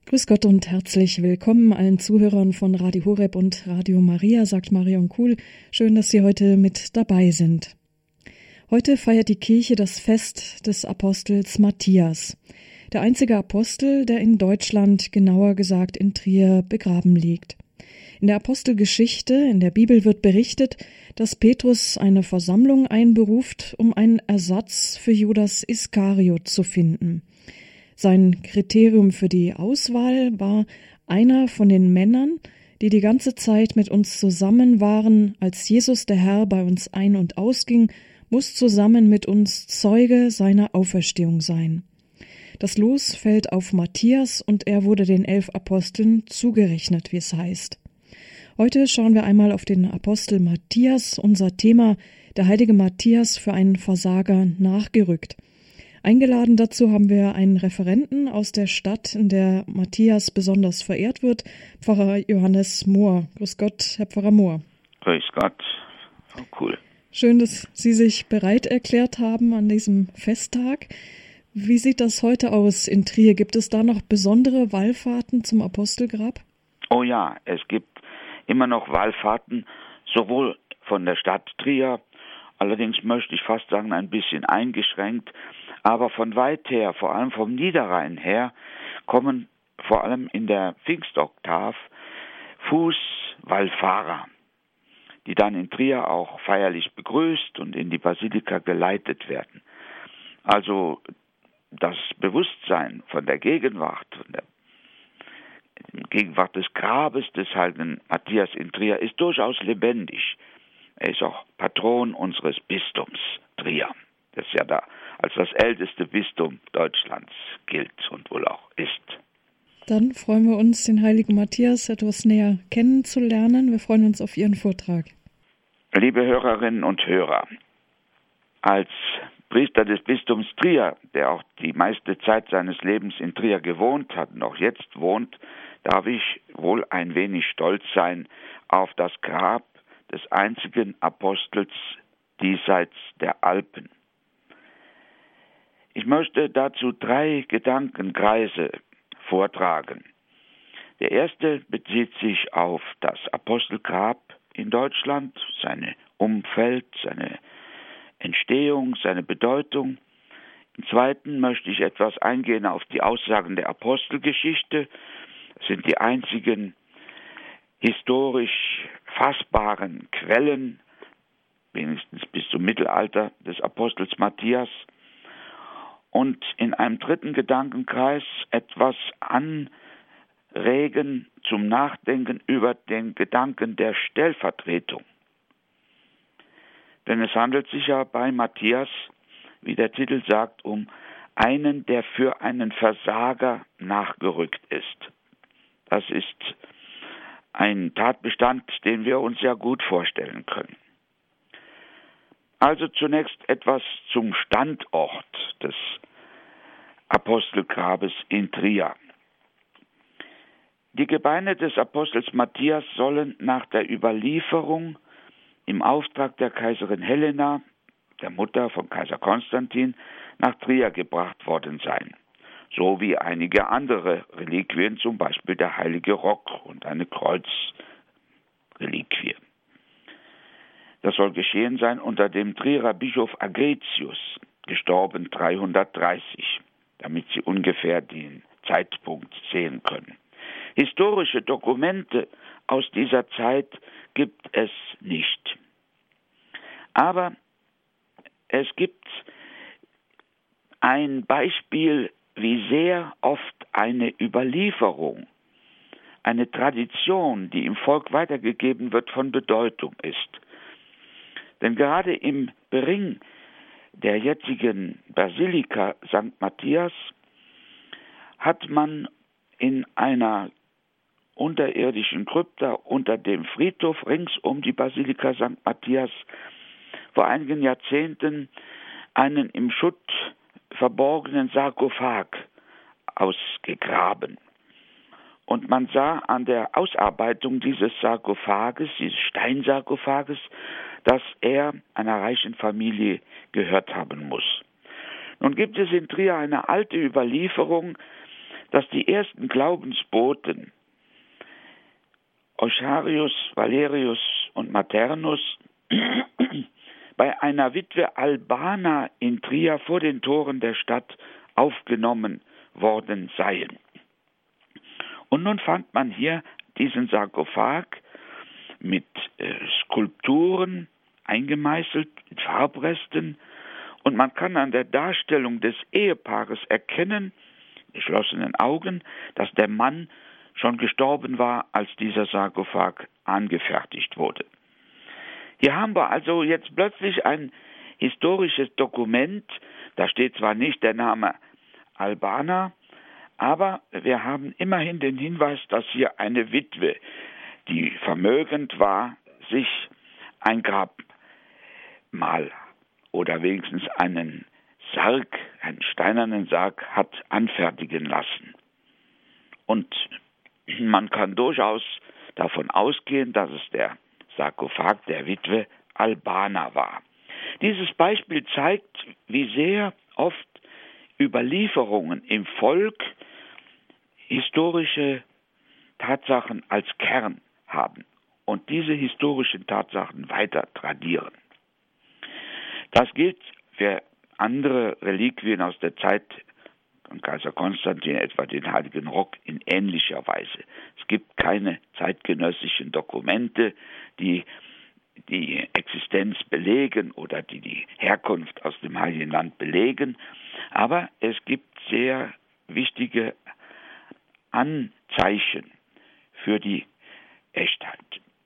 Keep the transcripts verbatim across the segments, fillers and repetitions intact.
Grüß Gott und herzlich willkommen allen Zuhörern von Radio Horeb und Radio Maria, sagt Marion Kuhl. Schön, dass Sie heute mit dabei sind. Heute feiert die Kirche das Fest des Apostels Matthias, der einzige Apostel, der in Deutschland, genauer gesagt in Trier, begraben liegt. In der Apostelgeschichte, in der Bibel wird berichtet, dass Petrus eine Versammlung einberuft, um einen Ersatz für Judas Iskariot zu finden. Sein Kriterium für die Auswahl war einer von den Männern, die die ganze Zeit mit uns zusammen waren, als Jesus der Herr bei uns ein- und ausging, muss zusammen mit uns Zeuge seiner Auferstehung sein. Das Los fällt auf Matthias und er wurde den elf Aposteln zugerechnet, wie es heißt. Heute schauen wir einmal auf den Apostel Matthias, unser Thema, der heilige Matthias für einen Versager nachgerückt. Eingeladen dazu haben wir einen Referenten aus der Stadt, in der Matthias besonders verehrt wird, Pfarrer Johannes Mohr. Grüß Gott, Herr Pfarrer Mohr. Grüß Gott, oh, cool. Schön, dass Sie sich bereit erklärt haben an diesem Festtag. Wie sieht das heute aus in Trier? Gibt es da noch besondere Wallfahrten zum Apostelgrab? Oh ja, es gibt immer noch Wallfahrten, sowohl von der Stadt Trier, allerdings möchte ich fast sagen ein bisschen eingeschränkt, aber von weit her, vor allem vom Niederrhein her, kommen vor allem in der Pfingstoktav Fußwallfahrer, die dann in Trier auch feierlich begrüßt und in die Basilika geleitet werden. Also das Bewusstsein von der Gegenwart, von der Gegenwart des Grabes des heiligen Matthias in Trier ist durchaus lebendig. Er ist auch Patron unseres Bistums Trier, das ja da als das älteste Bistum Deutschlands gilt und wohl auch ist. Dann freuen wir uns, den heiligen Matthias etwas näher kennenzulernen. Wir freuen uns auf Ihren Vortrag. Liebe Hörerinnen und Hörer, als Priester des Bistums Trier, der auch die meiste Zeit seines Lebens in Trier gewohnt hat und auch jetzt wohnt, darf ich wohl ein wenig stolz sein auf das Grab des einzigen Apostels diesseits der Alpen. Ich möchte dazu drei Gedankenkreise vortragen. Der erste bezieht sich auf das Apostelgrab in Deutschland, sein Umfeld, seine Entstehung, seine Bedeutung. Im zweiten möchte ich etwas eingehen auf die Aussagen der Apostelgeschichte. Das sind die einzigen historisch fassbaren Quellen, wenigstens bis zum Mittelalter, des Apostels Matthias. Und in einem dritten Gedankenkreis etwas anregen zum Nachdenken über den Gedanken der Stellvertretung. Denn es handelt sich ja bei Matthias, wie der Titel sagt, um einen, der für einen Versager nachgerückt ist. Das ist ein Tatbestand, den wir uns ja gut vorstellen können. Also zunächst etwas zum Standort des Apostelgrabes in Trier. Die Gebeine des Apostels Matthias sollen nach der Überlieferung im Auftrag der Kaiserin Helena, der Mutter von Kaiser Konstantin, nach Trier gebracht worden sein. So wie einige andere Reliquien, zum Beispiel der heilige Rock und eine Kreuzreliquie. Das soll geschehen sein unter dem Trierer Bischof Agretius, gestorben dreihundertdreißig, damit Sie ungefähr den Zeitpunkt sehen können. Historische Dokumente aus dieser Zeit gibt es nicht. Aber es gibt ein Beispiel, wie sehr oft eine Überlieferung, eine Tradition, die im Volk weitergegeben wird, von Bedeutung ist. Denn gerade im Bering der jetzigen Basilika Sankt Matthias hat man in einer unterirdischen Krypta unter dem Friedhof rings um die Basilika Sankt Matthias vor einigen Jahrzehnten einen im Schutt verborgenen Sarkophag ausgegraben. Und man sah an der Ausarbeitung dieses Sarkophages, dieses Steinsarkophages, dass er einer reichen Familie gehört haben muss. Nun gibt es in Trier eine alte Überlieferung, dass die ersten Glaubensboten Eucharius, Valerius und Maternus bei einer Witwe Albana in Trier vor den Toren der Stadt aufgenommen worden seien. Und nun fand man hier diesen Sarkophag mit äh, Skulpturen eingemeißelt, mit Farbresten, und man kann an der Darstellung des Ehepaares erkennen, geschlossenen Augen, dass der Mann schon gestorben war, als dieser Sarkophag angefertigt wurde. Hier haben wir also jetzt plötzlich ein historisches Dokument, da steht zwar nicht der Name Albana, aber wir haben immerhin den Hinweis, dass hier eine Witwe, die vermögend war, sich ein Grabmal oder wenigstens einen Sarg, einen steinernen Sarg hat anfertigen lassen. Und man kann durchaus davon ausgehen, dass es der Sarkophag der Witwe Albana war. Dieses Beispiel zeigt, wie sehr oft Überlieferungen im Volk historische Tatsachen als Kern haben und diese historischen Tatsachen weiter tradieren. Das gilt für andere Reliquien aus der Zeit von Kaiser Konstantin, etwa den Heiligen Rock, in ähnlicher Weise. Es gibt keine zeitgenössischen Dokumente, die die Existenz belegen oder die die Herkunft aus dem Heiligen Land belegen, aber es gibt sehr wichtige Anzeichen für die Echtheit.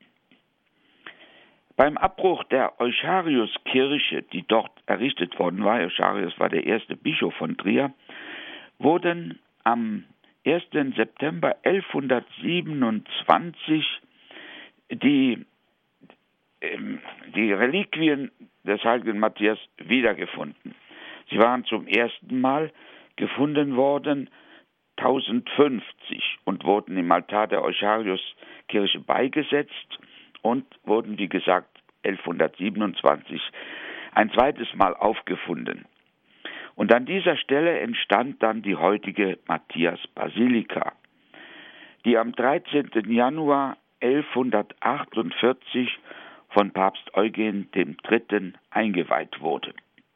Beim Abbruch der Euchariuskirche, die dort errichtet worden war, Eucharius war der erste Bischof von Trier, wurden am ersten September elfhundertsiebenundzwanzig die, ähm, die Reliquien des heiligen Matthias wiedergefunden. Sie waren zum ersten Mal gefunden worden tausendfünfzig und wurden im Altar der Euchariuskirche beigesetzt und wurden, wie gesagt, elfhundertsiebenundzwanzig ein zweites Mal aufgefunden. Und an dieser Stelle entstand dann die heutige Matthias-Basilika, die am dreizehnten Januar elfhundertachtundvierzig von Papst Eugen der Dritte eingeweiht wurde.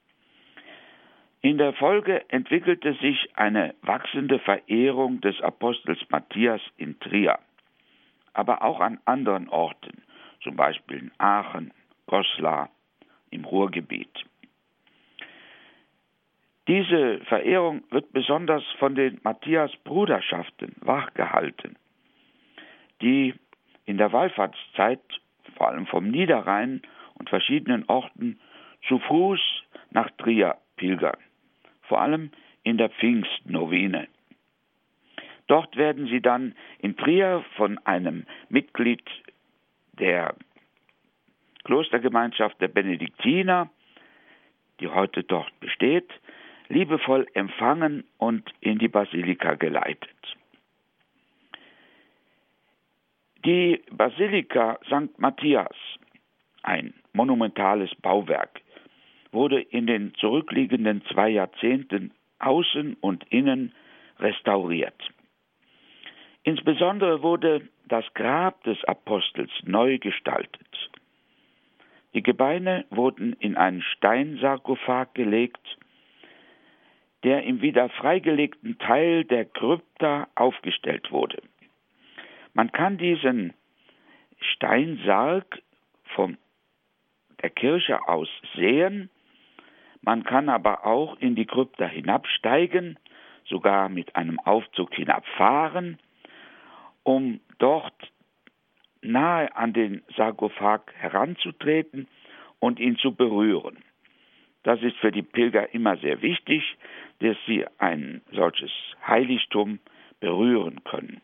In der Folge entwickelte sich eine wachsende Verehrung des Apostels Matthias in Trier, aber auch an anderen Orten, zum Beispiel in Aachen, Goslar, im Ruhrgebiet. Diese Verehrung wird besonders von den Matthias-Bruderschaften wachgehalten, die in der Wallfahrtszeit, vor allem vom Niederrhein und verschiedenen Orten, zu Fuß nach Trier pilgern, vor allem in der Pfingstnovene. Dort werden sie dann in Trier von einem Mitglied der Klostergemeinschaft der Benediktiner, die heute dort besteht, liebevoll empfangen und in die Basilika geleitet. Die Basilika Sankt Matthias, ein monumentales Bauwerk, wurde in den zurückliegenden zwei Jahrzehnten außen und innen restauriert. Insbesondere wurde das Grab des Apostels neu gestaltet. Die Gebeine wurden in einen Steinsarkophag gelegt, der im wieder freigelegten Teil der Krypta aufgestellt wurde. Man kann diesen Steinsarg von der Kirche aus sehen, man kann aber auch in die Krypta hinabsteigen, sogar mit einem Aufzug hinabfahren, um dort nahe an den Sarkophag heranzutreten und ihn zu berühren. Das ist für die Pilger immer sehr wichtig, dass sie ein solches Heiligtum berühren können.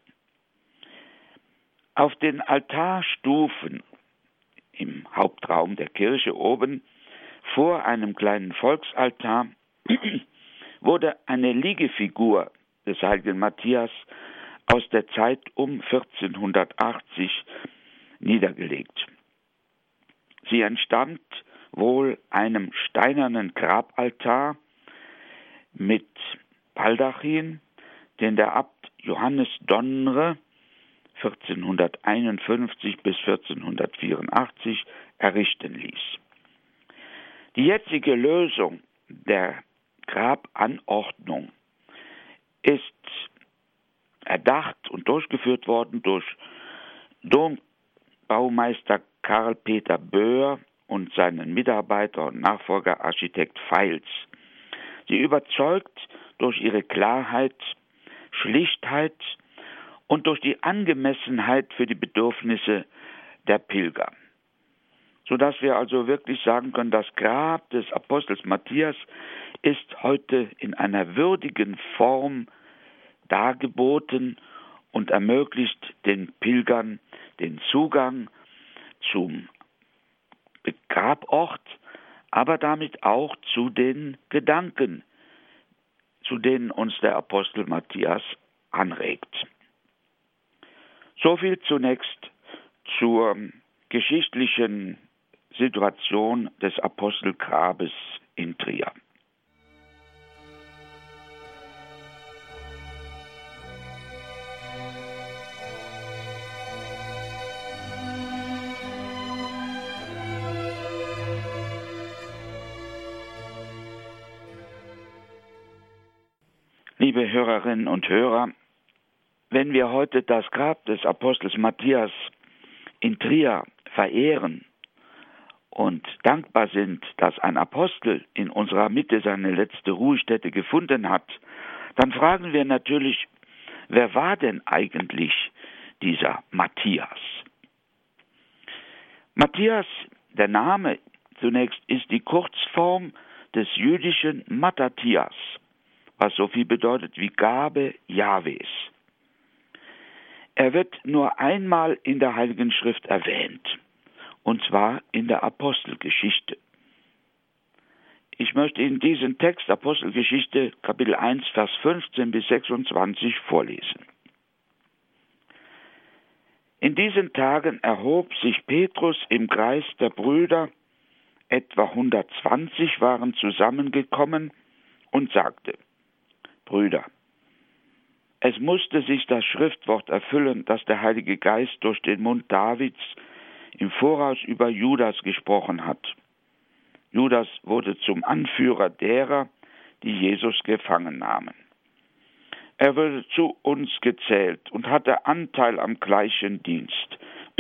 Auf den Altarstufen im Hauptraum der Kirche oben vor einem kleinen Volksaltar wurde eine Liegefigur des heiligen Matthias aus der Zeit um vierzehnhundertachtzig niedergelegt. Sie entstammt wohl einem steinernen Grabaltar mit Baldachin, den der Abt Johannes Donre vierzehnhunderteinundfünfzig bis vierzehnhundertvierundachtzig errichten ließ. Die jetzige Lösung der Grabanordnung ist erdacht und durchgeführt worden durch Dombaumeister Karl Peter Böhr und seinen Mitarbeiter und Nachfolger Architekt Feils. Sie überzeugt durch ihre Klarheit, Schlichtheit und durch die Angemessenheit für die Bedürfnisse der Pilger. Sodass wir also wirklich sagen können, das Grab des Apostels Matthias ist heute in einer würdigen Form dargeboten und ermöglicht den Pilgern den Zugang zum Grabort, aber damit auch zu den Gedanken, zu denen uns der Apostel Matthias anregt. Soviel zunächst zur geschichtlichen Situation des Apostelgrabes in Trier. Liebe Hörerinnen und Hörer, wenn wir heute das Grab des Apostels Matthias in Trier verehren und dankbar sind, dass ein Apostel in unserer Mitte seine letzte Ruhestätte gefunden hat, dann fragen wir natürlich, wer war denn eigentlich dieser Matthias? Matthias, der Name zunächst, ist die Kurzform des jüdischen Matthathias, was so viel bedeutet wie Gabe Jahwes. Er wird nur einmal in der Heiligen Schrift erwähnt, und zwar in der Apostelgeschichte. Ich möchte Ihnen diesen Text, Apostelgeschichte, Kapitel eins, Vers fünfzehn bis sechsundzwanzig, vorlesen. In diesen Tagen erhob sich Petrus im Kreis der Brüder, etwa hundertzwanzig waren zusammengekommen, und sagte: Brüder, es musste sich das Schriftwort erfüllen, das der Heilige Geist durch den Mund Davids im Voraus über Judas gesprochen hat. Judas wurde zum Anführer derer, die Jesus gefangen nahmen. Er wurde zu uns gezählt und hatte Anteil am gleichen Dienst.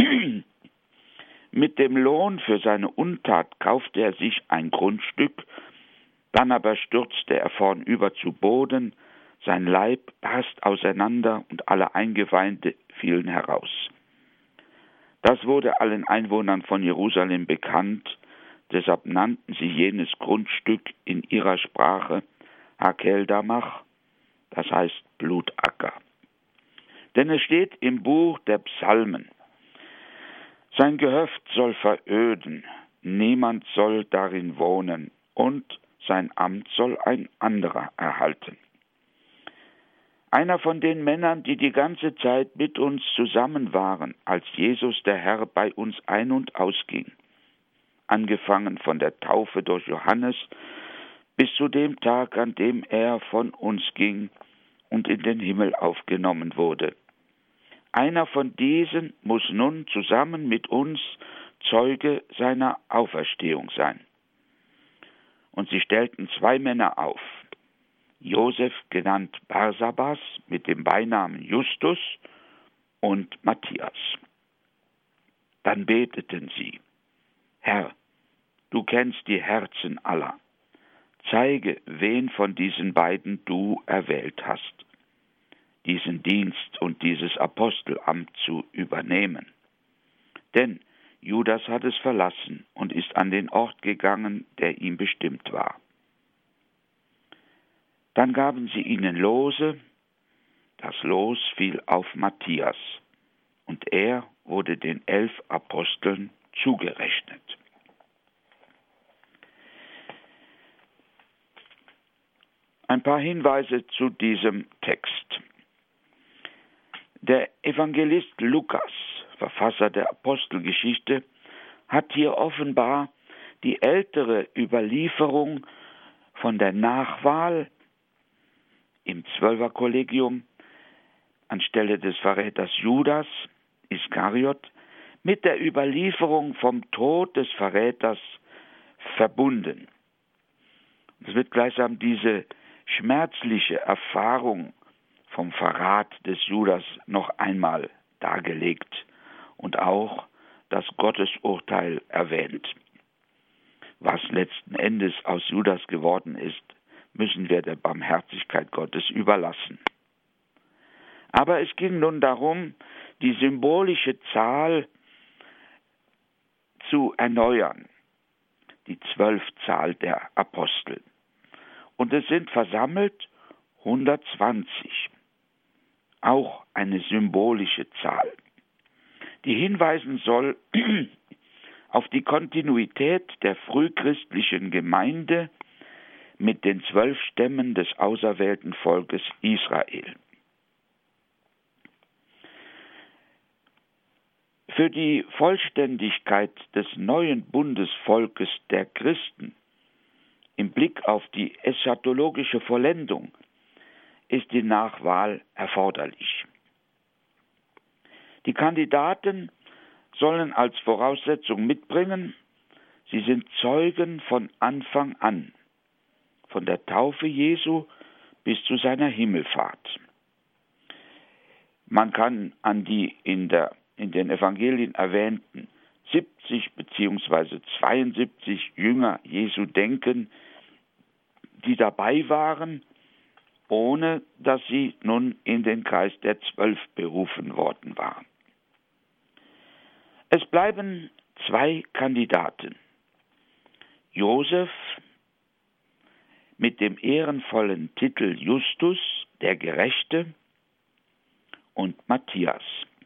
Mit dem Lohn für seine Untat kaufte er sich ein Grundstück, dann aber stürzte er vornüber zu Boden, sein Leib barst auseinander und alle Eingeweide fielen heraus. Das wurde allen Einwohnern von Jerusalem bekannt, deshalb nannten sie jenes Grundstück in ihrer Sprache Hakeldamach, das heißt Blutacker. Denn es steht im Buch der Psalmen: Sein Gehöft soll veröden, niemand soll darin wohnen, und sein Amt soll ein anderer erhalten. Einer von den Männern, die die ganze Zeit mit uns zusammen waren, als Jesus der Herr bei uns ein- und ausging, angefangen von der Taufe durch Johannes bis zu dem Tag, an dem er von uns ging und in den Himmel aufgenommen wurde. Einer von diesen muss nun zusammen mit uns Zeuge seiner Auferstehung sein. Und sie stellten zwei Männer auf: Josef, genannt Barsabas, mit dem Beinamen Justus, und Matthias. Dann beteten sie: Herr, du kennst die Herzen aller. Zeige, wen von diesen beiden du erwählt hast, diesen Dienst und dieses Apostelamt zu übernehmen. Denn Judas hat es verlassen und ist an den Ort gegangen, der ihm bestimmt war. Dann gaben sie ihnen Lose, das Los fiel auf Matthias, und er wurde den elf Aposteln zugerechnet. Ein paar Hinweise zu diesem Text. Der Evangelist Lukas, Verfasser der Apostelgeschichte, hat hier offenbar die ältere Überlieferung von der Nachwahl im Zwölferkollegium anstelle des Verräters Judas Iskariot mit der Überlieferung vom Tod des Verräters verbunden. Es wird gleichsam diese schmerzliche Erfahrung vom Verrat des Judas noch einmal dargelegt und auch das Gottesurteil erwähnt. Was letzten Endes aus Judas geworden ist, müssen wir der Barmherzigkeit Gottes überlassen. Aber es ging nun darum, die symbolische Zahl zu erneuern, die Zwölfzahl der Apostel. Und es sind versammelt hundertzwanzig, auch eine symbolische Zahl, die hinweisen soll auf die Kontinuität der frühchristlichen Gemeinde mit den zwölf Stämmen des auserwählten Volkes Israel. Für die Vollständigkeit des neuen Bundesvolkes der Christen im Blick auf die eschatologische Vollendung ist die Nachwahl erforderlich. Die Kandidaten sollen als Voraussetzung mitbringen, sie sind Zeugen von Anfang an, von der Taufe Jesu bis zu seiner Himmelfahrt. Man kann an die in, der, in den Evangelien erwähnten siebzig bzw. zweiundsiebzig Jünger Jesu denken, die dabei waren, ohne dass sie nun in den Kreis der Zwölf berufen worden waren. Es bleiben zwei Kandidaten. Josef mit dem ehrenvollen Titel Justus, der Gerechte, und Matthias.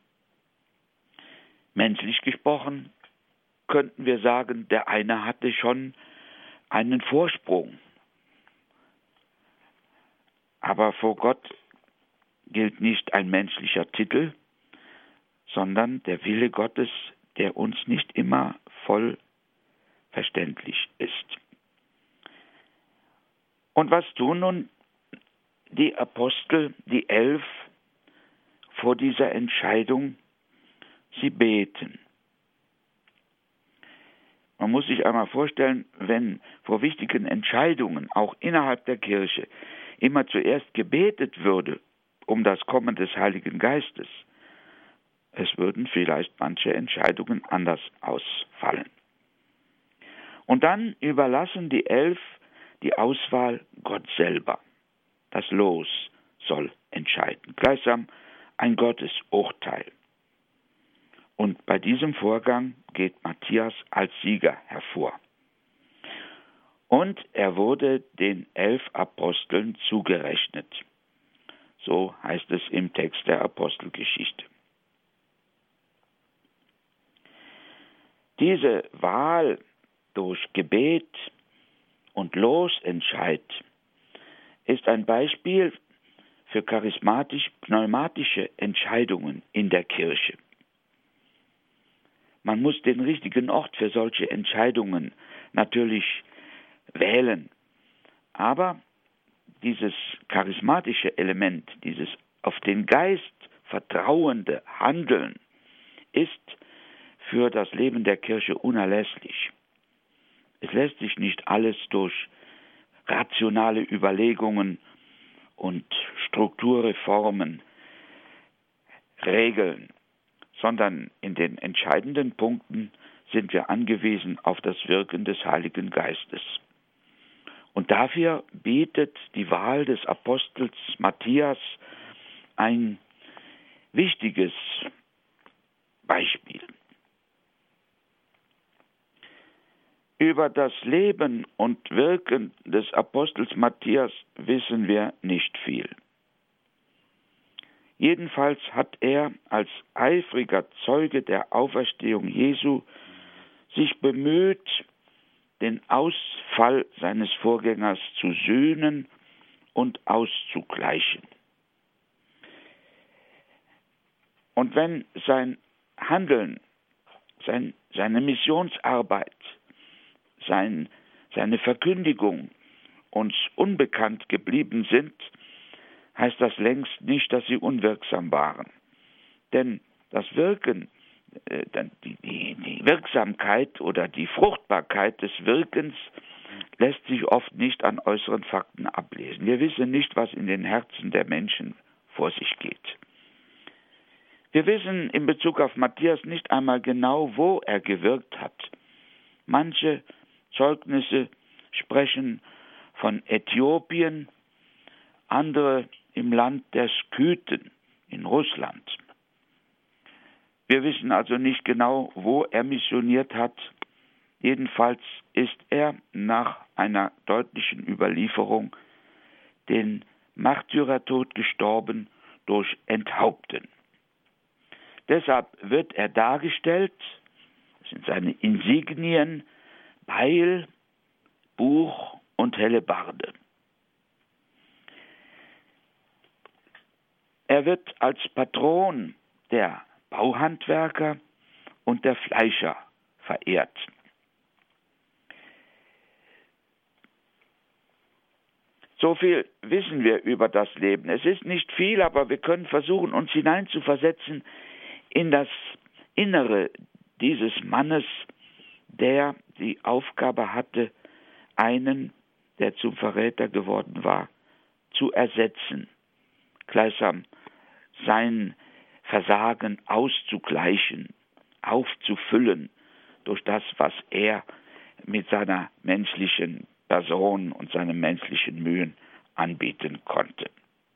Menschlich gesprochen könnten wir sagen, der eine hatte schon einen Vorsprung. Aber vor Gott gilt nicht ein menschlicher Titel, sondern der Wille Gottes, der uns nicht immer voll verständlich ist. Und was tun nun die Apostel, die Elf, vor dieser Entscheidung? Sie beten. Man muss sich einmal vorstellen, wenn vor wichtigen Entscheidungen, auch innerhalb der Kirche, immer zuerst gebetet würde um das Kommen des Heiligen Geistes, es würden vielleicht manche Entscheidungen anders ausfallen. Und dann überlassen die Elf die Auswahl Gott selber. Das Los soll entscheiden. Gleichsam ein Gottesurteil. Und bei diesem Vorgang geht Matthias als Sieger hervor. Und er wurde den elf Aposteln zugerechnet. So heißt es im Text der Apostelgeschichte. Diese Wahl durch Gebet und Losentscheid ist ein Beispiel für charismatisch-pneumatische Entscheidungen in der Kirche. Man muss den richtigen Ort für solche Entscheidungen natürlich wählen. Aber dieses charismatische Element, dieses auf den Geist vertrauende Handeln ist für das Leben der Kirche unerlässlich. Es lässt sich nicht alles durch rationale Überlegungen und Strukturreformen regeln, sondern in den entscheidenden Punkten sind wir angewiesen auf das Wirken des Heiligen Geistes. Und dafür bietet die Wahl des Apostels Matthias ein wichtiges Beispiel. Über das Leben und Wirken des Apostels Matthias wissen wir nicht viel. Jedenfalls hat er als eifriger Zeuge der Auferstehung Jesu sich bemüht, den Ausfall seines Vorgängers zu sühnen und auszugleichen. Und wenn sein Handeln, sein, seine Missionsarbeit, sein, seine Verkündigung uns unbekannt geblieben sind, heißt das längst nicht, dass sie unwirksam waren. Denn das Wirken, äh, die, die, die Wirksamkeit oder die Fruchtbarkeit des Wirkens lässt sich oft nicht an äußeren Fakten ablesen. Wir wissen nicht, was in den Herzen der Menschen vor sich geht. Wir wissen in Bezug auf Matthias nicht einmal genau, wo er gewirkt hat. Manche Zeugnisse sprechen von Äthiopien, andere im Land der Skythen in Russland. Wir wissen also nicht genau, wo er missioniert hat. Jedenfalls ist er nach einer deutlichen Überlieferung den Märtyrertod gestorben durch Enthaupten. Deshalb wird er dargestellt, das sind seine Insignien, Beil, Buch und Hellebarde. Er wird als Patron der Bauhandwerker und der Fleischer verehrt. So viel wissen wir über das Leben. Es ist nicht viel, aber wir können versuchen, uns hineinzuversetzen in das Innere dieses Mannes, der die Aufgabe hatte, einen, der zum Verräter geworden war, zu ersetzen, gleichsam sein Versagen auszugleichen, aufzufüllen durch das, was er mit seiner menschlichen Person und seinen menschlichen Mühen anbieten konnte.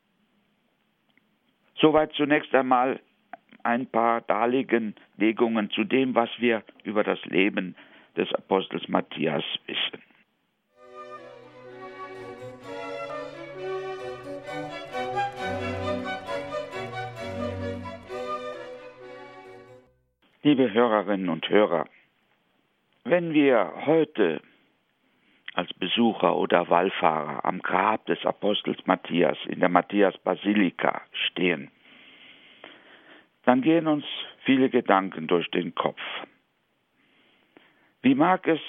Soweit zunächst einmal ein paar Darlegungen zu dem, was wir über das Leben des Apostels Matthias wissen. Liebe Hörerinnen und Hörer, wenn wir heute als Besucher oder Wallfahrer am Grab des Apostels Matthias in der Matthias-Basilika stehen, dann gehen uns viele Gedanken durch den Kopf. Wie mag es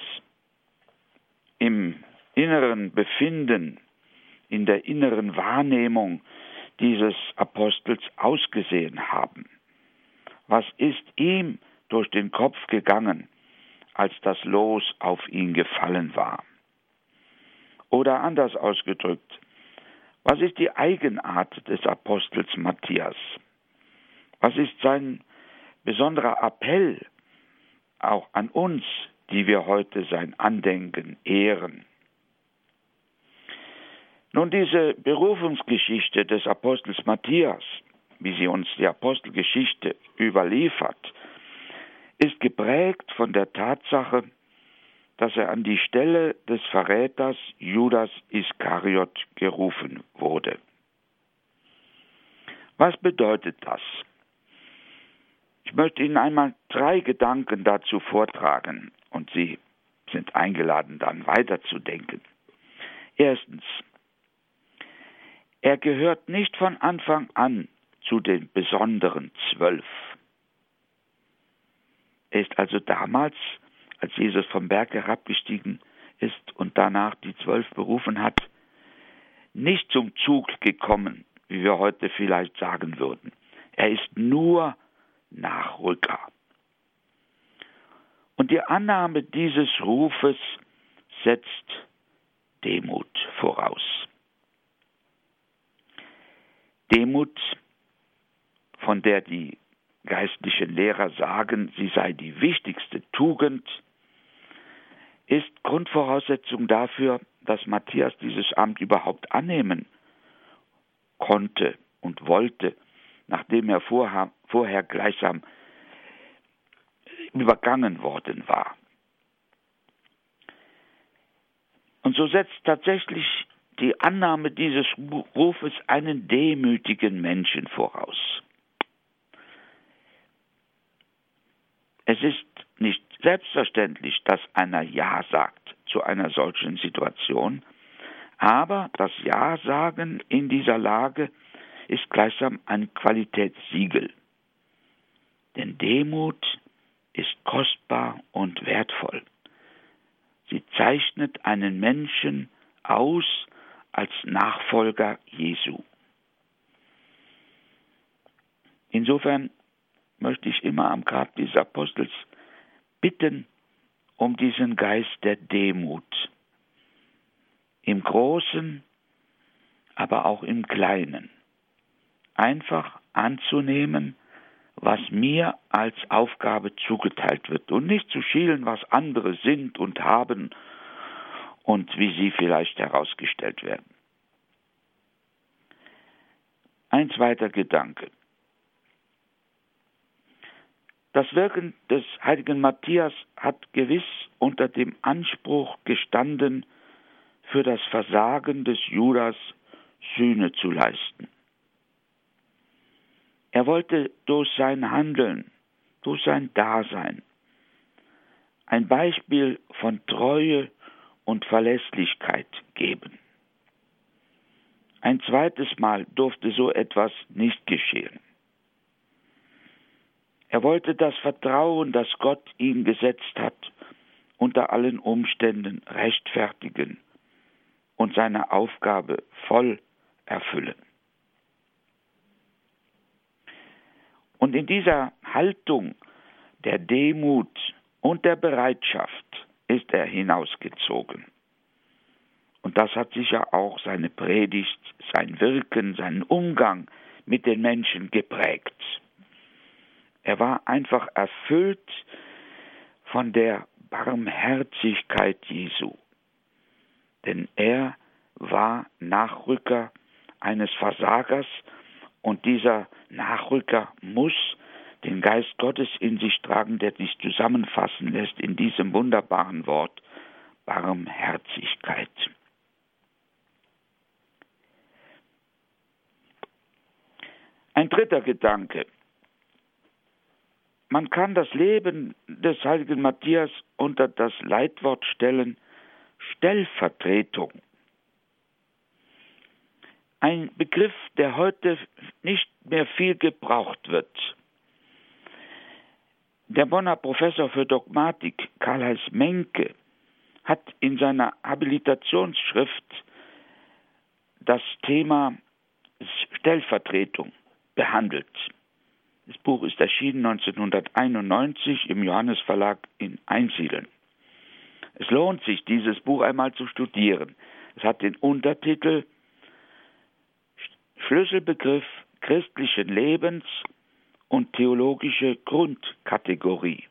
im inneren Befinden, in der inneren Wahrnehmung dieses Apostels ausgesehen haben? Was ist ihm durch den Kopf gegangen, als das Los auf ihn gefallen war? Oder anders ausgedrückt, was ist die Eigenart des Apostels Matthias? Was ist sein besonderer Appell auch an uns, die wir heute sein Andenken ehren? Nun, diese Berufungsgeschichte des Apostels Matthias, wie sie uns die Apostelgeschichte überliefert, ist geprägt von der Tatsache, dass er an die Stelle des Verräters Judas Iskariot gerufen wurde. Was bedeutet das? Ich möchte Ihnen einmal drei Gedanken dazu vortragen und Sie sind eingeladen, dann weiterzudenken. Erstens, er gehört nicht von Anfang an zu den besonderen Zwölf. Er ist also damals, als Jesus vom Berg herabgestiegen ist und danach die Zwölf berufen hat, nicht zum Zug gekommen, wie wir heute vielleicht sagen würden. Er ist nur Nachrücker. Und die Annahme dieses Rufes setzt Demut voraus. Demut, von der die geistlichen Lehrer sagen, sie sei die wichtigste Tugend, ist Grundvoraussetzung dafür, dass Matthias dieses Amt überhaupt annehmen konnte und wollte, nachdem er vorher, vorher gleichsam übergangen worden war. Und so setzt tatsächlich die Annahme dieses Rufes einen demütigen Menschen voraus. Es ist nicht selbstverständlich, dass einer Ja sagt zu einer solchen Situation, aber das Ja-Sagen in dieser Lage ist gleichsam ein Qualitätssiegel. Denn Demut ist kostbar und wertvoll. Sie zeichnet einen Menschen aus als Nachfolger Jesu. Insofern möchte ich immer am Grab dieses Apostels bitten um diesen Geist der Demut. Im Großen, aber auch im Kleinen. Einfach anzunehmen, was mir als Aufgabe zugeteilt wird und nicht zu schielen, was andere sind und haben und wie sie vielleicht herausgestellt werden. Ein zweiter Gedanke. Das Wirken des heiligen Matthias hat gewiss unter dem Anspruch gestanden, für das Versagen des Judas Sühne zu leisten. Er wollte durch sein Handeln, durch sein Dasein ein Beispiel von Treue und Verlässlichkeit geben. Ein zweites Mal durfte so etwas nicht geschehen. Er wollte das Vertrauen, das Gott ihm gesetzt hat, unter allen Umständen rechtfertigen und seine Aufgabe voll erfüllen. Und in dieser Haltung der Demut und der Bereitschaft ist er hinausgezogen. Und das hat sicher auch seine Predigt, sein Wirken, seinen Umgang mit den Menschen geprägt. Er war einfach erfüllt von der Barmherzigkeit Jesu. Denn er war Nachrücker eines Versagers und dieser Nachrücker muss den Geist Gottes in sich tragen, der sich zusammenfassen lässt in diesem wunderbaren Wort Barmherzigkeit. Ein dritter Gedanke. Man kann das Leben des heiligen Matthias unter das Leitwort stellen, Stellvertretung. Ein Begriff, der heute nicht mehr viel gebraucht wird. Der Bonner Professor für Dogmatik, Karl-Heinz Menke, hat in seiner Habilitationsschrift das Thema Stellvertretung behandelt. Das Buch ist erschienen neunzehnhunderteinundneunzig im Johannes Verlag in Einsiedeln. Es lohnt sich, dieses Buch einmal zu studieren. Es hat den Untertitel Schlüsselbegriff christlichen Lebens und theologische Grundkategorie.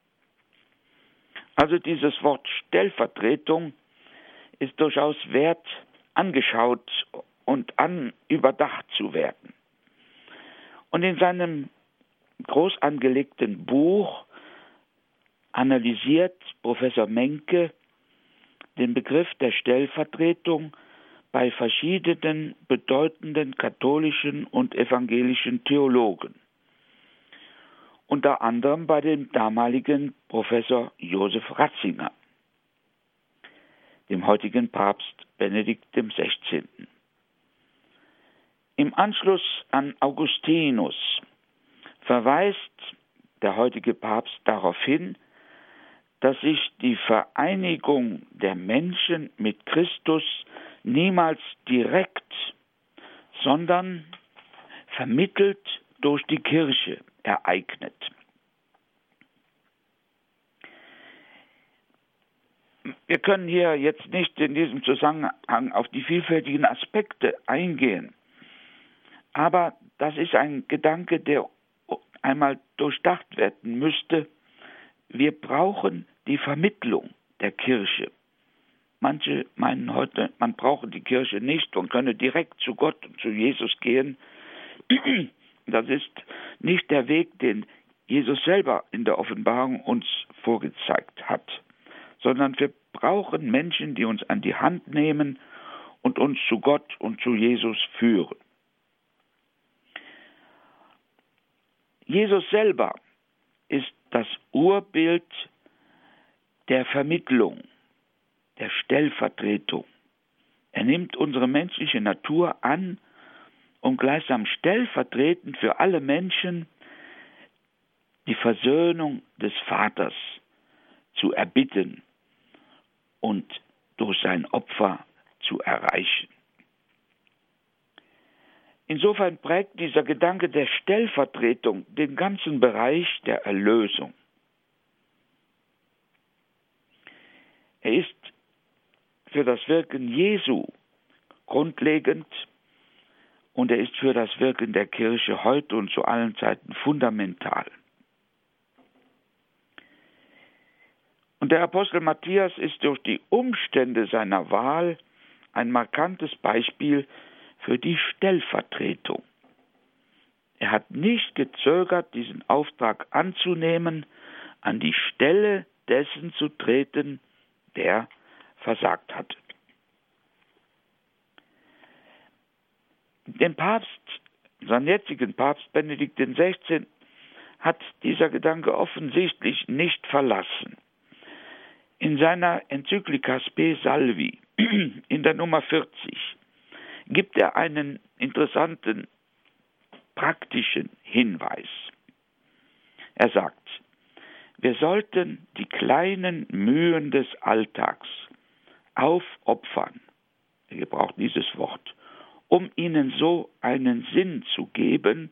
Also dieses Wort Stellvertretung ist durchaus wert, angeschaut und an überdacht zu werden. Und in seinem groß angelegten Buch analysiert Professor Menke den Begriff der Stellvertretung bei verschiedenen bedeutenden katholischen und evangelischen Theologen. Unter anderem bei dem damaligen Professor Josef Ratzinger, dem heutigen Papst Benedikt dem Sechzehnten Im Anschluss an Augustinus verweist der heutige Papst darauf hin, dass sich die Vereinigung der Menschen mit Christus niemals direkt, sondern vermittelt durch die Kirche ereignet. Wir können hier jetzt nicht in diesem Zusammenhang auf die vielfältigen Aspekte eingehen, aber das ist ein Gedanke, der einmal durchdacht werden müsste. Wir brauchen die Vermittlung der Kirche. Manche meinen heute, man brauche die Kirche nicht und könne direkt zu Gott und zu Jesus gehen. Das ist nicht der Weg, den Jesus selber in der Offenbarung uns vorgezeigt hat, sondern wir brauchen Menschen, die uns an die Hand nehmen und uns zu Gott und zu Jesus führen. Jesus selber ist das Urbild der Vermittlung, der Stellvertretung. Er nimmt unsere menschliche Natur an, um gleichsam stellvertretend für alle Menschen die Versöhnung des Vaters zu erbitten und durch sein Opfer zu erreichen. Insofern prägt dieser Gedanke der Stellvertretung den ganzen Bereich der Erlösung. Er ist für das Wirken Jesu grundlegend und er ist für das Wirken der Kirche heute und zu allen Zeiten fundamental. Und der Apostel Matthias ist durch die Umstände seiner Wahl ein markantes Beispiel für die Stellvertretung. Er hat nicht gezögert, diesen Auftrag anzunehmen, an die Stelle dessen zu treten, der versagt hatte. Den Papst, seinen jetzigen Papst Benedikt der Sechzehnte., hat dieser Gedanke offensichtlich nicht verlassen. In seiner Enzyklika Spe Salvi, in der Nummer vierzig, gibt er einen interessanten, praktischen Hinweis. Er sagt, wir sollten die kleinen Mühen des Alltags aufopfern, er gebraucht dieses Wort, um ihnen so einen Sinn zu geben,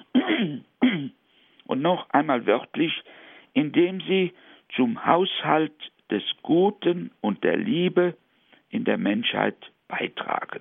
und noch einmal wörtlich, indem sie zum Haushalt des Guten und der Liebe in der Menschheit beitragen.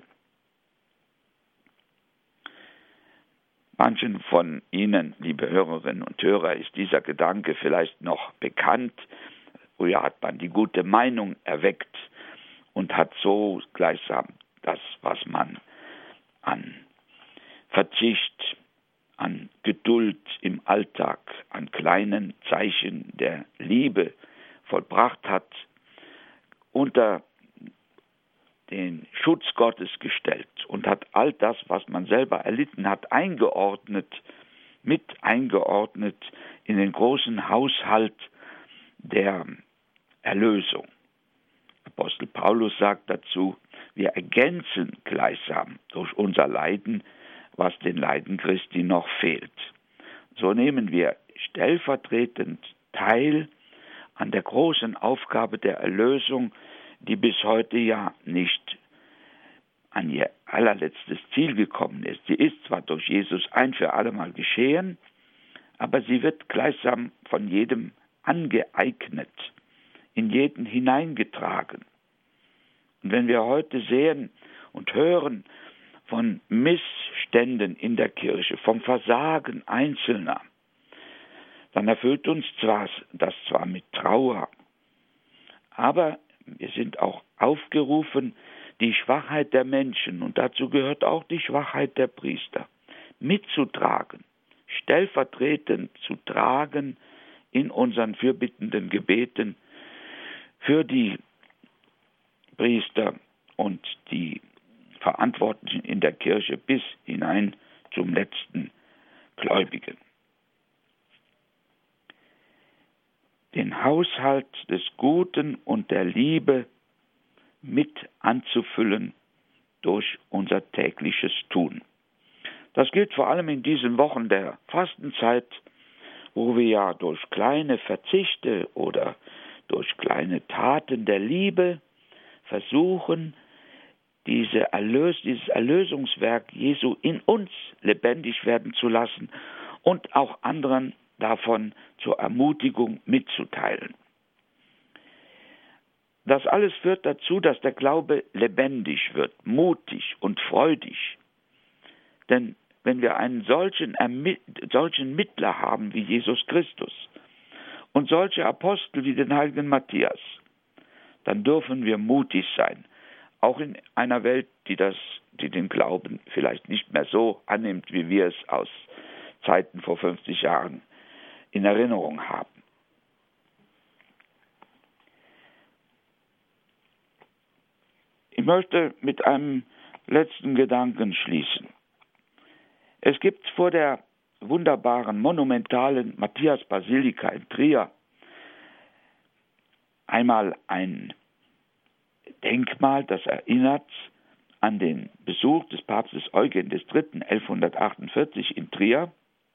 Manchen von Ihnen, liebe Hörerinnen und Hörer, ist dieser Gedanke vielleicht noch bekannt. Früher hat man die gute Meinung erweckt und hat so gleichsam das, was man an Verzicht, an Geduld im Alltag, an kleinen Zeichen der Liebe vollbracht hat, unter den Schutz Gottes gestellt und hat all das, was man selber erlitten hat, eingeordnet, mit eingeordnet in den großen Haushalt der Erlösung. Apostel Paulus sagt dazu, wir ergänzen gleichsam durch unser Leiden, was den Leiden Christi noch fehlt. So nehmen wir stellvertretend teil an der großen Aufgabe der Erlösung, die bis heute ja nicht an ihr allerletztes Ziel gekommen ist. Sie ist zwar durch Jesus ein für allemal geschehen, aber sie wird gleichsam von jedem angeeignet, in jeden hineingetragen. Und wenn wir heute sehen und hören von Missständen in der Kirche, vom Versagen Einzelner, dann erfüllt uns zwar das zwar mit Trauer, aber wir sind auch aufgerufen, die Schwachheit der Menschen, und dazu gehört auch die Schwachheit der Priester, mitzutragen, stellvertretend zu tragen in unseren fürbittenden Gebeten für die Priester und die Verantwortlichen in der Kirche bis hinein zum letzten Gläubigen. Den Haushalt des Guten und der Liebe mit anzufüllen durch unser tägliches Tun. Das gilt vor allem in diesen Wochen der Fastenzeit, wo wir ja durch kleine Verzichte oder durch kleine Taten der Liebe versuchen, diese Erlös, dieses Erlösungswerk Jesu in uns lebendig werden zu lassen und auch anderen davon zur Ermutigung mitzuteilen. Das alles führt dazu, dass der Glaube lebendig wird, mutig und freudig. Denn wenn wir einen solchen, solchen Mittler haben wie Jesus Christus und solche Apostel wie den heiligen Matthias, dann dürfen wir mutig sein, auch in einer Welt, die, das, die den Glauben vielleicht nicht mehr so annimmt, wie wir es aus Zeiten vor fünfzig Jahren in Erinnerung haben. Ich möchte mit einem letzten Gedanken schließen. Es gibt vor der wunderbaren, monumentalen Matthias-Basilika in Trier einmal ein Denkmal, das erinnert an den Besuch des Papstes Eugen der Dritte elfhundertachtundvierzig in Trier.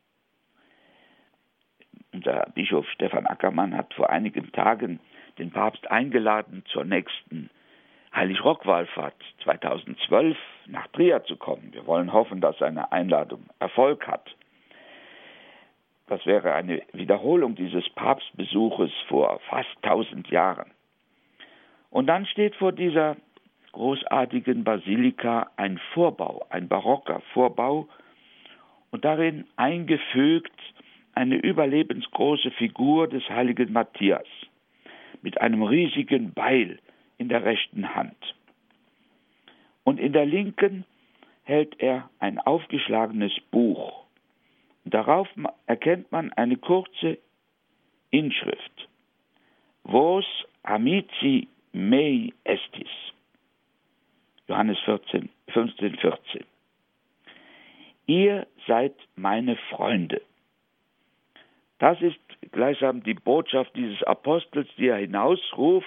Unser Bischof Stefan Ackermann hat vor einigen Tagen den Papst eingeladen zur nächsten Heilig-Rock-Wallfahrt zweitausendzwölf nach Trier zu kommen. Wir wollen hoffen, dass seine Einladung Erfolg hat. Das wäre eine Wiederholung dieses Papstbesuches vor fast tausend Jahren. Und dann steht vor dieser großartigen Basilika ein Vorbau, ein barocker Vorbau, und darin eingefügt eine überlebensgroße Figur des heiligen Matthias mit einem riesigen Beil in der rechten Hand. Und in der linken hält er ein aufgeschlagenes Buch. Und darauf erkennt man eine kurze Inschrift. Vos amici mei estis. Johannes vierzehn, fünfzehn, vierzehn. Ihr seid meine Freunde. Das ist gleichsam die Botschaft dieses Apostels, die er hinausruft.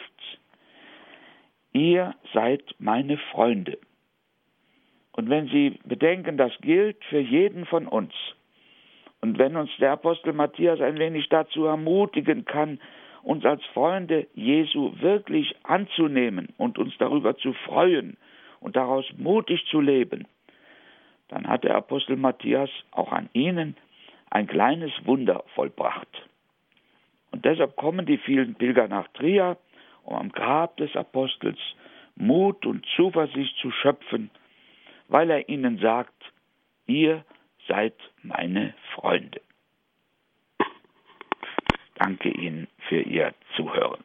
Ihr seid meine Freunde. Und wenn Sie bedenken, das gilt für jeden von uns. Und wenn uns der Apostel Matthias ein wenig dazu ermutigen kann, uns als Freunde Jesu wirklich anzunehmen und uns darüber zu freuen und daraus mutig zu leben, dann hat der Apostel Matthias auch an ihnen ein kleines Wunder vollbracht. Und deshalb kommen die vielen Pilger nach Trier, um am Grab des Apostels Mut und Zuversicht zu schöpfen, weil er ihnen sagt, ihr seid meine Freunde. Danke Ihnen für Ihr Zuhören.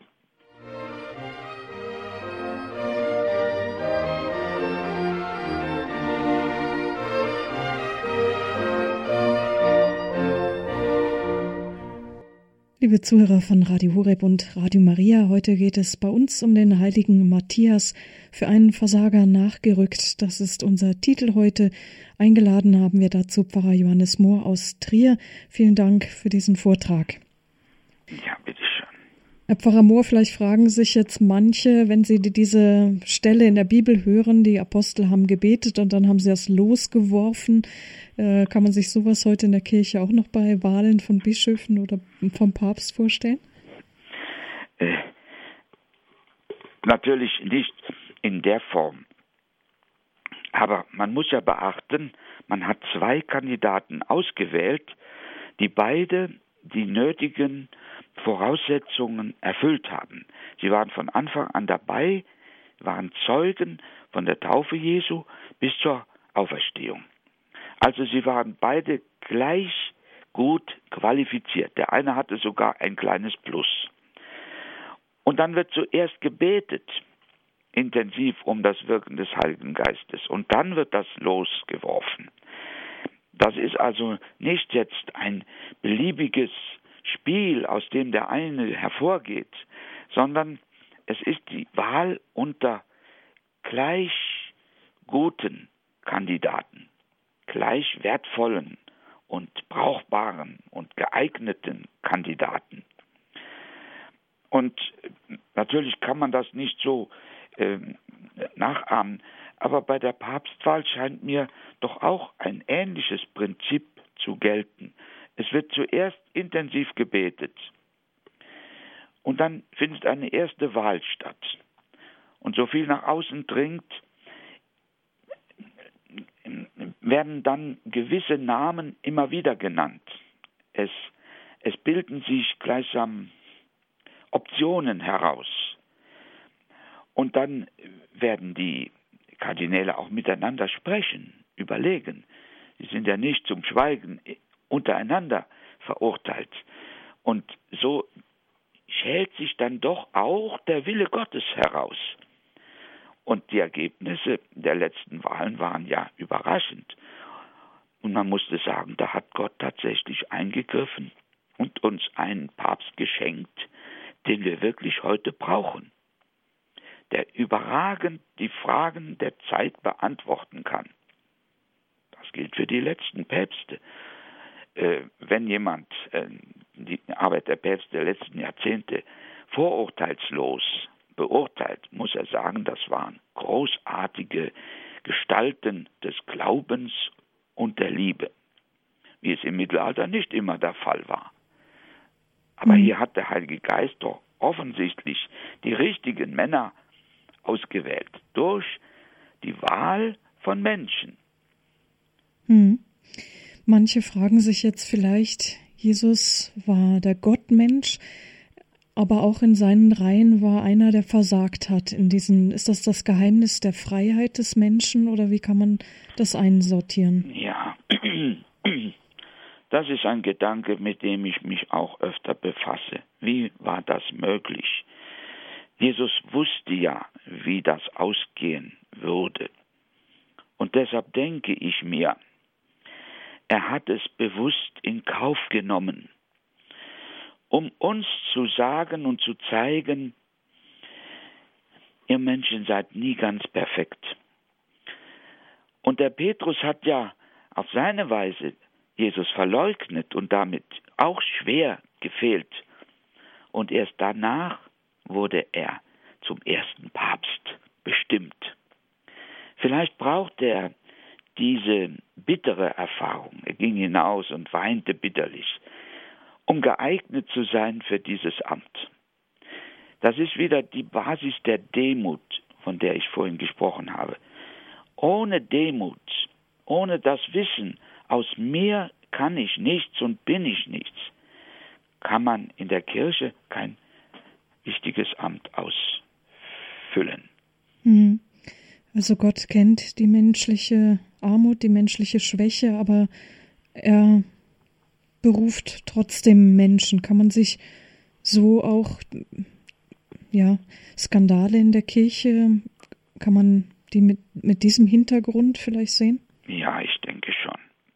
Liebe Zuhörer von Radio Horeb und Radio Maria, heute geht es bei uns um den heiligen Matthias, für einen Versager nachgerückt. Das ist unser Titel heute. Eingeladen haben wir dazu Pfarrer Johannes Mohr aus Trier. Vielen Dank für diesen Vortrag. Ja, bitteschön. Herr Pfarrer Mohr, vielleicht fragen sich jetzt manche, wenn sie diese Stelle in der Bibel hören, die Apostel haben gebetet und dann haben sie das losgeworfen. Äh, kann man sich sowas heute in der Kirche auch noch bei Wahlen von Bischöfen oder vom Papst vorstellen? Äh, natürlich nicht in der Form. Aber man muss ja beachten, man hat zwei Kandidaten ausgewählt, die beide die nötigen Voraussetzungen erfüllt haben. Sie waren von Anfang an dabei, waren Zeugen von der Taufe Jesu bis zur Auferstehung. Also sie waren beide gleich gut qualifiziert. Der eine hatte sogar ein kleines Plus. Und dann wird zuerst gebetet, intensiv um das Wirken des Heiligen Geistes. Und dann wird das losgeworfen. Das ist also nicht jetzt ein beliebiges Spiel, aus dem der eine hervorgeht, sondern es ist die Wahl unter gleich guten Kandidaten, gleich wertvollen und brauchbaren und geeigneten Kandidaten. Und natürlich kann man das nicht so äh, nachahmen, aber bei der Papstwahl scheint mir doch auch ein ähnliches Prinzip zu gelten. Es wird zuerst intensiv gebetet und dann findet eine erste Wahl statt. Und so viel nach außen dringt, werden dann gewisse Namen immer wieder genannt. Es, es bilden sich gleichsam Optionen heraus. Und dann werden die Kardinäle auch miteinander sprechen, überlegen. Sie sind ja nicht zum Schweigen untereinander verurteilt. Und so schält sich dann doch auch der Wille Gottes heraus. Und die Ergebnisse der letzten Wahlen waren ja überraschend. Und man musste sagen, da hat Gott tatsächlich eingegriffen und uns einen Papst geschenkt, den wir wirklich heute brauchen, der überragend die Fragen der Zeit beantworten kann. Das gilt für die letzten Päpste. Äh, wenn jemand äh, die Arbeit der Päpste der letzten Jahrzehnte vorurteilslos beurteilt, muss er sagen, das waren großartige Gestalten des Glaubens und der Liebe, wie es im Mittelalter nicht immer der Fall war. Aber mhm. hier hat der Heilige Geist doch offensichtlich die richtigen Männer ausgewählt, durch die Wahl von Menschen. Hm. Manche fragen sich jetzt vielleicht, Jesus war der Gottmensch, aber auch in seinen Reihen war einer, der versagt hat. In diesen, ist das das Geheimnis der Freiheit des Menschen oder wie kann man das einsortieren? Ja, das ist ein Gedanke, mit dem ich mich auch öfter befasse. Wie war das möglich? Jesus wusste ja, wie das ausgehen würde. Und deshalb denke ich mir, er hat es bewusst in Kauf genommen, um uns zu sagen und zu zeigen, ihr Menschen seid nie ganz perfekt. Und der Petrus hat ja auf seine Weise Jesus verleugnet und damit auch schwer gefehlt. Und erst danach wurde er zum ersten Papst bestimmt. Vielleicht brauchte er diese bittere Erfahrung. Er ging hinaus und weinte bitterlich, um geeignet zu sein für dieses Amt. Das ist wieder die Basis der Demut, von der ich vorhin gesprochen habe. Ohne Demut, ohne das Wissen, aus mir kann ich nichts und bin ich nichts, kann man in der Kirche kein wichtiges Amt ausfüllen. Also Gott kennt die menschliche Armut, die menschliche Schwäche, aber er beruft trotzdem Menschen. Kann man sich so auch, ja, Skandale in der Kirche, kann man die mit, mit diesem Hintergrund vielleicht sehen? Ja, ich denke schon.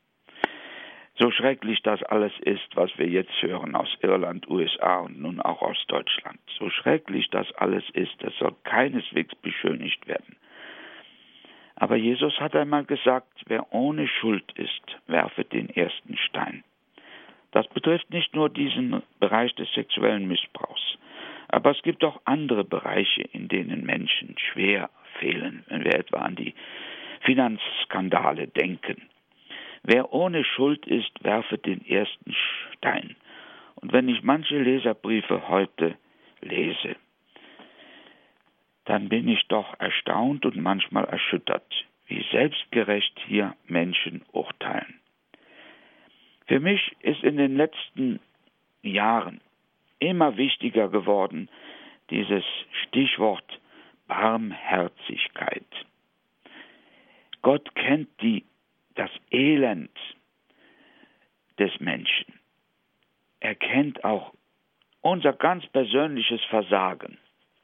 So schrecklich das alles ist, was wir jetzt hören aus Irland, U S A und nun auch aus Deutschland. So schrecklich das alles ist, das soll keineswegs beschönigt werden. Aber Jesus hat einmal gesagt, wer ohne Schuld ist, werfe den ersten Stein. Das betrifft nicht nur diesen Bereich des sexuellen Missbrauchs, aber es gibt auch andere Bereiche, in denen Menschen schwer fehlen, wenn wir etwa an die Finanzskandale denken. Wer ohne Schuld ist, werfe den ersten Stein. Und wenn ich manche Leserbriefe heute lese, dann bin ich doch erstaunt und manchmal erschüttert, wie selbstgerecht hier Menschen urteilen. Für mich ist in den letzten Jahren immer wichtiger geworden dieses Stichwort Barmherzigkeit. Gott kennt die das Elend des Menschen. Er kennt auch unser ganz persönliches Versagen.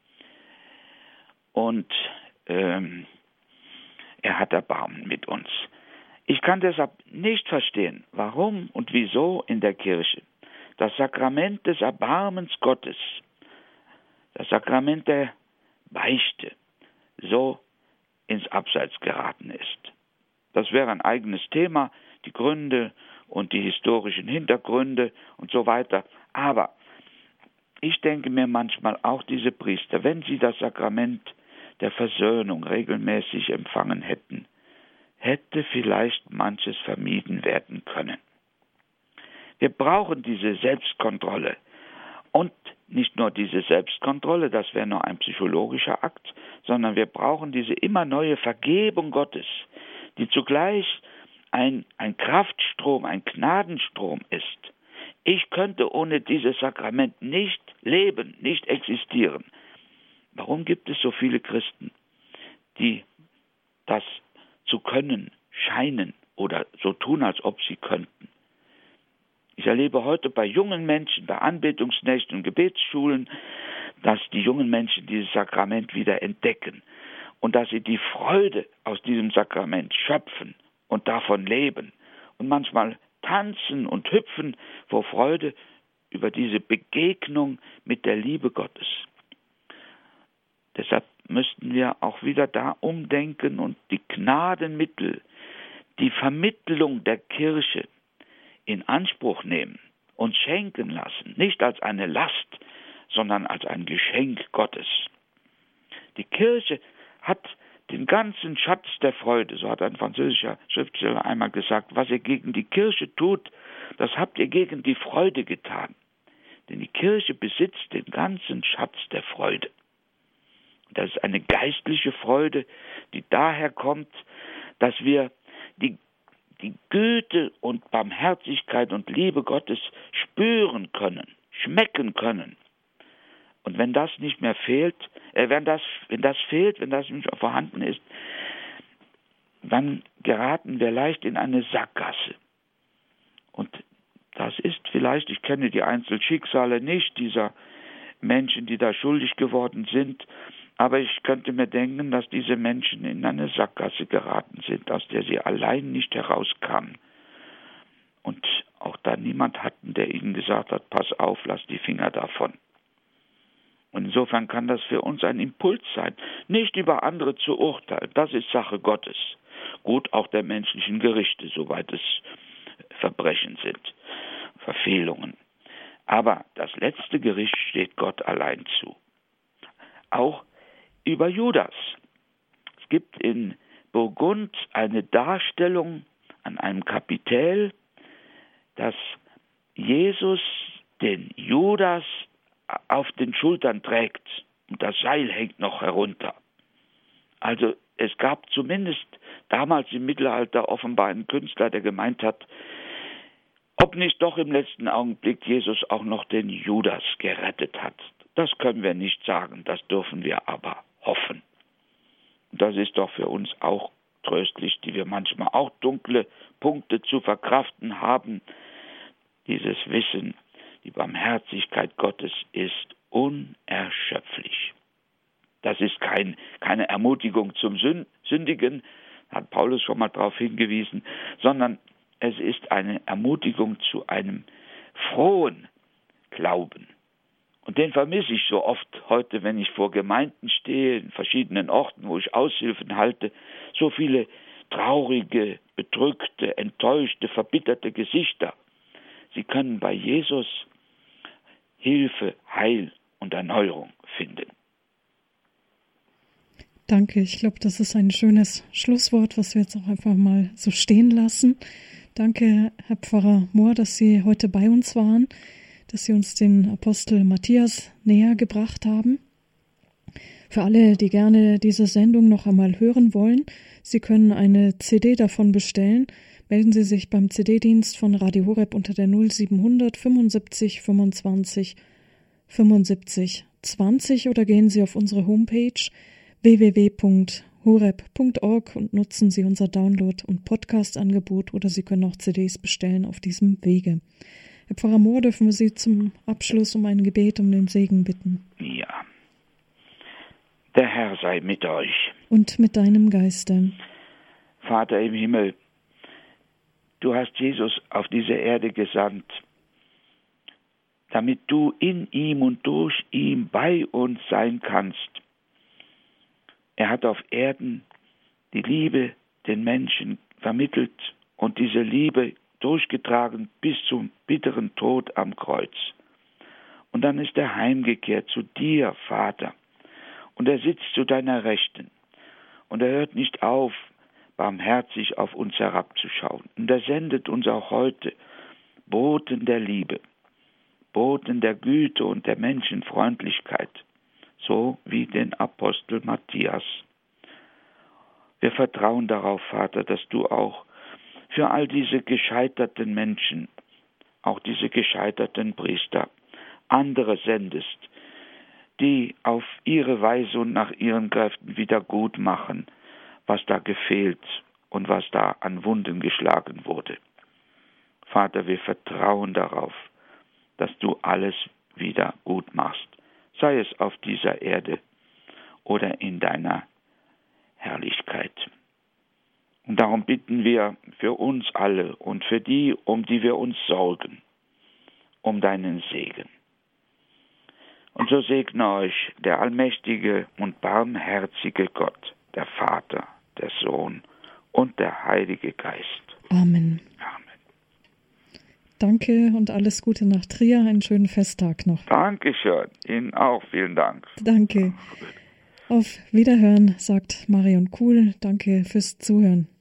Und ähm, er hat Erbarmen mit uns. Ich kann deshalb nicht verstehen, warum und wieso in der Kirche das Sakrament des Erbarmens Gottes, das Sakrament der Beichte, so ins Abseits geraten ist. Das wäre ein eigenes Thema, die Gründe und die historischen Hintergründe und so weiter. Aber ich denke mir manchmal auch, diese Priester, wenn sie das Sakrament der Versöhnung regelmäßig empfangen hätten, hätte vielleicht manches vermieden werden können. Wir brauchen diese Selbstkontrolle. Und nicht nur diese Selbstkontrolle, das wäre nur ein psychologischer Akt, sondern wir brauchen diese immer neue Vergebung Gottes, die zugleich ein, ein Kraftstrom, ein Gnadenstrom ist. Ich könnte ohne dieses Sakrament nicht leben, nicht existieren. Warum gibt es so viele Christen, die das zu können scheinen oder so tun, als ob sie könnten? Ich erlebe heute bei jungen Menschen, bei Anbetungsnächten und Gebetsschulen, dass die jungen Menschen dieses Sakrament wieder entdecken und dass sie die Freude aus diesem Sakrament schöpfen und davon leben und manchmal tanzen und hüpfen vor Freude über diese Begegnung mit der Liebe Gottes. Deshalb müssten wir auch wieder da umdenken und die Gnadenmittel, die Vermittlung der Kirche in Anspruch nehmen und schenken lassen, nicht als eine Last, sondern als ein Geschenk Gottes. Die Kirche hat den ganzen Schatz der Freude, so hat ein französischer Schriftsteller einmal gesagt, was ihr gegen die Kirche tut, das habt ihr gegen die Freude getan. Denn die Kirche besitzt den ganzen Schatz der Freude. Das ist eine geistliche Freude, die daher kommt, dass wir die, die Güte und Barmherzigkeit und Liebe Gottes spüren können, schmecken können. Und wenn das nicht mehr fehlt, äh, wenn das, wenn das fehlt, wenn das nicht mehr vorhanden ist, dann geraten wir leicht in eine Sackgasse. Und das ist vielleicht, ich kenne die Einzelschicksale nicht dieser Menschen, die da schuldig geworden sind, aber ich könnte mir denken, dass diese Menschen in eine Sackgasse geraten sind, aus der sie allein nicht herauskamen. Und auch da niemand hatten, der ihnen gesagt hat, pass auf, lass die Finger davon. Und insofern kann das für uns ein Impuls sein, nicht über andere zu urteilen. Das ist Sache Gottes. Gut, auch der menschlichen Gerichte, soweit es Verbrechen sind, Verfehlungen. Aber das letzte Gericht steht Gott allein zu. Auch über Judas. Es gibt in Burgund eine Darstellung an einem Kapitell, dass Jesus den Judas auf den Schultern trägt und das Seil hängt noch herunter. Also es gab zumindest damals im Mittelalter offenbar einen Künstler, der gemeint hat, ob nicht doch im letzten Augenblick Jesus auch noch den Judas gerettet hat. Das können wir nicht sagen, das dürfen wir aber hoffen. Und das ist doch für uns auch tröstlich, die wir manchmal auch dunkle Punkte zu verkraften haben. Dieses Wissen, die Barmherzigkeit Gottes ist unerschöpflich. Das ist kein, keine Ermutigung zum Sündigen, hat Paulus schon mal darauf hingewiesen, sondern es ist eine Ermutigung zu einem frohen Glauben. Und den vermisse ich so oft heute, wenn ich vor Gemeinden stehe, in verschiedenen Orten, wo ich Aushilfen halte, so viele traurige, bedrückte, enttäuschte, verbitterte Gesichter. Sie können bei Jesus Hilfe, Heil und Erneuerung finden. Danke, ich glaube, das ist ein schönes Schlusswort, was wir jetzt auch einfach mal so stehen lassen. Danke, Herr Pfarrer Mohr, dass Sie heute bei uns waren, dass Sie uns den Apostel Matthias näher gebracht haben. Für alle, die gerne diese Sendung noch einmal hören wollen, Sie können eine C D davon bestellen. Melden Sie sich beim C D-Dienst von Radio Horeb unter der null siebenhundert fünfundsiebzig fünfundzwanzig fünfundsiebzig zwanzig oder gehen Sie auf unsere Homepage w w w punkt horeb punkt org und nutzen Sie unser Download- und Podcast-Angebot oder Sie können auch C Ds bestellen auf diesem Wege. Herr Pfarrer Mohr, dürfen wir Sie zum Abschluss um ein Gebet, um den Segen bitten? Ja. Der Herr sei mit euch. Und mit deinem Geiste. Vater im Himmel, du hast Jesus auf diese Erde gesandt, damit du in ihm und durch ihn bei uns sein kannst. Er hat auf Erden die Liebe den Menschen vermittelt und diese Liebe durchgetragen bis zum bitteren Tod am Kreuz. Und dann ist er heimgekehrt zu dir, Vater, und er sitzt zu deiner Rechten. Und er hört nicht auf, barmherzig auf uns herabzuschauen. Und er sendet uns auch heute Boten der Liebe, Boten der Güte und der Menschenfreundlichkeit, so wie den Apostel Matthias. Wir vertrauen darauf, Vater, dass du auch für all diese gescheiterten Menschen, auch diese gescheiterten Priester, andere sendest, die auf ihre Weise und nach ihren Kräften wieder gut machen, was da gefehlt und was da an Wunden geschlagen wurde. Vater, wir vertrauen darauf, dass du alles wieder gut machst, sei es auf dieser Erde oder in deiner Herrlichkeit. Und darum bitten wir für uns alle und für die, um die wir uns sorgen, um deinen Segen. Und so segne euch der allmächtige und barmherzige Gott, der Vater, der Sohn und der Heilige Geist. Amen. Amen. Danke und alles Gute nach Trier. Einen schönen Festtag noch. Dankeschön. Ihnen auch. Vielen Dank. Danke. Auf Wiederhören, sagt Marion Kuhl. Danke fürs Zuhören.